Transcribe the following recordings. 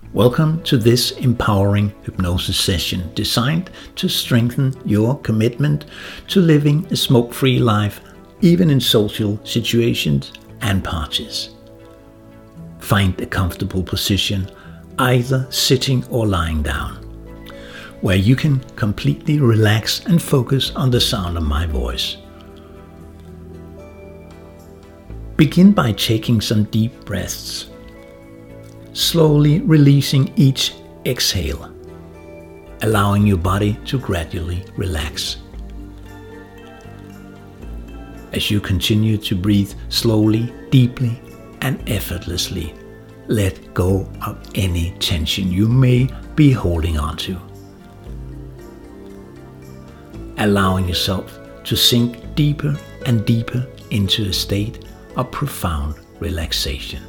Welcome to this empowering hypnosis session designed to strengthen your commitment to living a smoke-free life, even in social situations and parties. Find a comfortable position, either sitting or lying down, where you can completely relax and focus on the sound of my voice. Begin by taking some deep breaths, slowly releasing each exhale, allowing your body to gradually relax. As you continue to breathe slowly, deeply, and effortlessly, let go of any tension you may be holding on to, allowing yourself to sink deeper and deeper into a state of profound relaxation.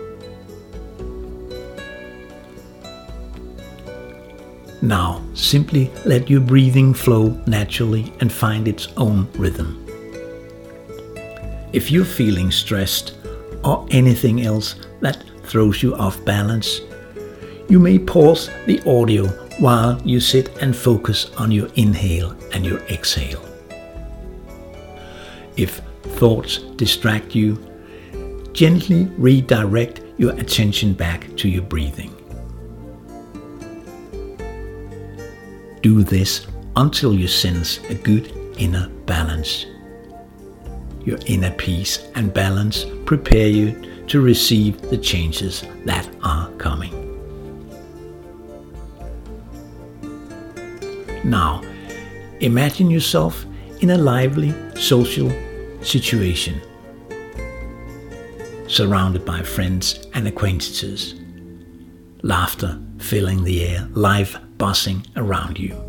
Now, simply let your breathing flow naturally and find its own rhythm. If you're feeling stressed or anything else that throws you off balance, you may pause the audio while you sit and focus on your inhale and your exhale. If thoughts distract you, gently redirect your attention back to your breathing. Do this until you sense a good inner balance. Your inner peace and balance prepare you to receive the changes that are coming. Now, imagine yourself in a lively social situation, surrounded by friends and acquaintances, laughter filling the air, life buzzing around you.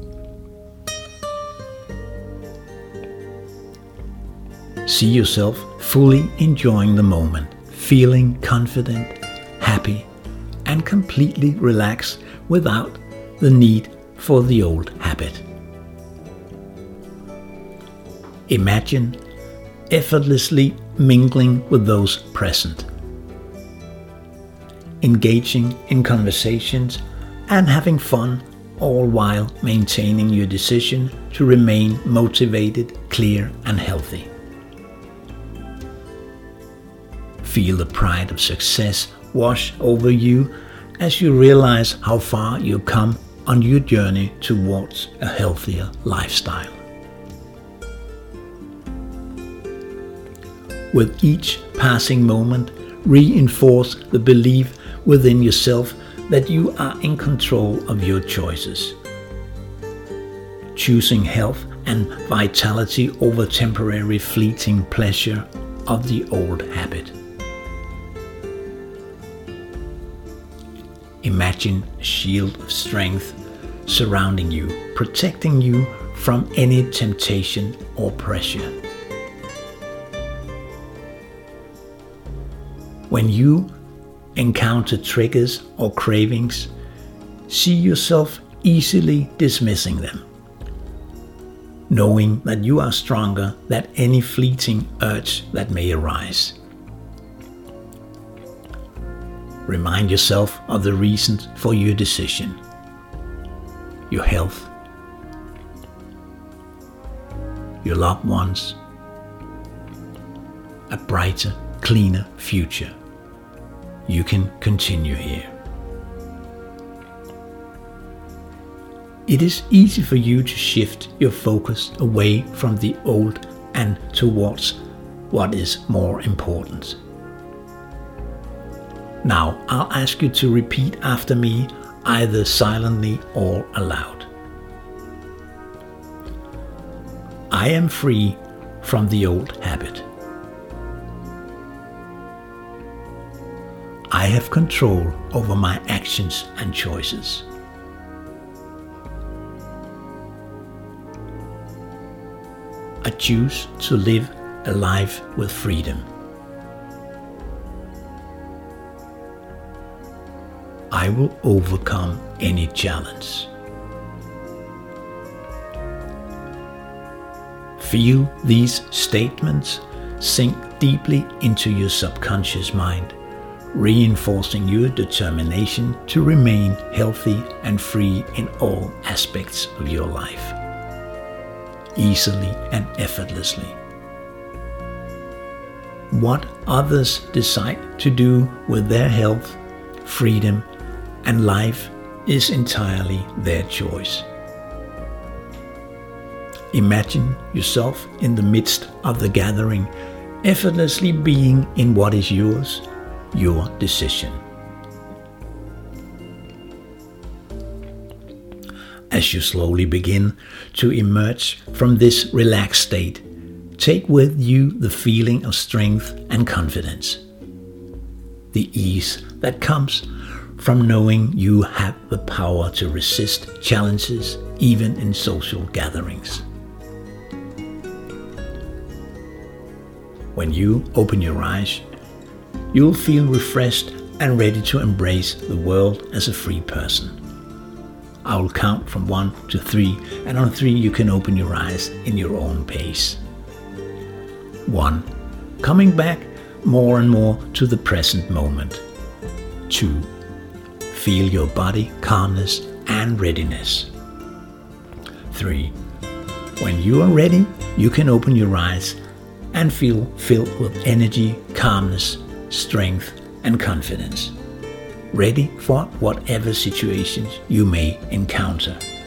See yourself fully enjoying the moment, feeling confident, happy, and completely relaxed without the need for the old habit. Imagine effortlessly mingling with those present, engaging in conversations and having fun, all while maintaining your decision to remain motivated, clear, and healthy. Feel the pride of success wash over you as you realize how far you've come on your journey towards a healthier lifestyle. With each passing moment, reinforce the belief within yourself that you are in control of your choices, choosing health and vitality over temporary fleeting pleasure of the old habit. Imagine a shield of strength surrounding you, protecting you from any temptation or pressure. When you encounter triggers or cravings, see yourself easily dismissing them, knowing that you are stronger than any fleeting urge that may arise. Remind yourself of the reasons for your decision: your health, your loved ones, a brighter, cleaner future. You can continue here. It is easy for you to shift your focus away from the old and towards what is more important. Now, I'll ask you to repeat after me, either silently or aloud. I am free from the old habit. I have control over my actions and choices. I choose to live a life with freedom. I will overcome any challenge. Feel these statements sink deeply into your subconscious mind, reinforcing your determination to remain healthy and free in all aspects of your life, easily and effortlessly. What others decide to do with their health, freedom, and life is entirely their choice. Imagine yourself in the midst of the gathering, effortlessly being in what is yours, your decision. As you slowly begin to emerge from this relaxed state, take with you the feeling of strength and confidence, the ease that comes from knowing you have the power to resist challenges even in social gatherings. When you open your eyes, you'll feel refreshed and ready to embrace the world as a free person. I will count from 1 to 3, and on 3 you can open your eyes in your own pace. 1. Coming back more and more to the present moment. 2. Feel your body calmness and readiness. 3. When you are ready, you can open your eyes and feel filled with energy, calmness, strength, and confidence, ready for whatever situations you may encounter.